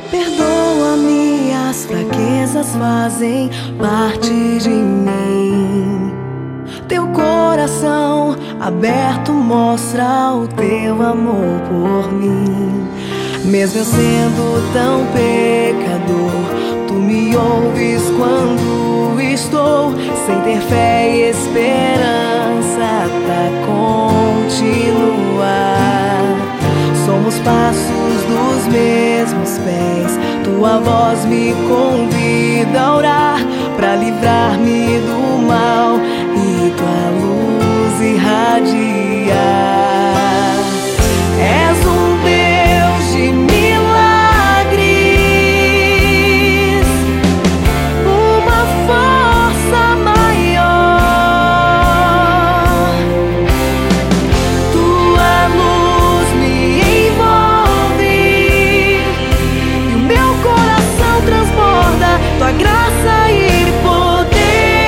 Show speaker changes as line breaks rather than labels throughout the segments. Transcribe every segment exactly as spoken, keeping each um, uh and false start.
Perdoa-me, as fraquezas fazem parte de mim. Teu coração aberto mostra o teu amor por mim. Mesmo eu sendo tão pecador, tu me ouves quando estou sem ter fé e esperança pra continuar. Somos passos dos mesmos pés, tua voz me convida a orar pra livrar-me do mal e tua luz irradiar. És um Deus de milagres, uma força maior. Tua luz me envolve e o meu coração transborda tua graça e poder.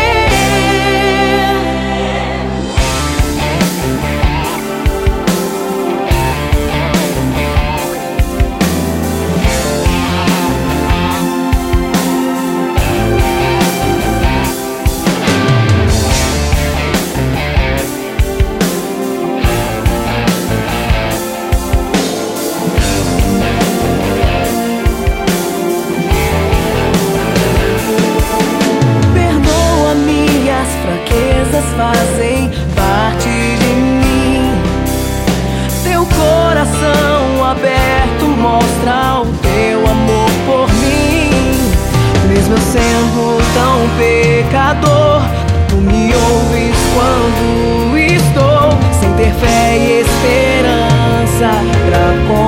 Fazem parte de mim. Teu coração aberto mostra o teu amor por mim. Mesmo eu sendo tão pecador, tu me ouves quando estou sem ter fé e esperança pra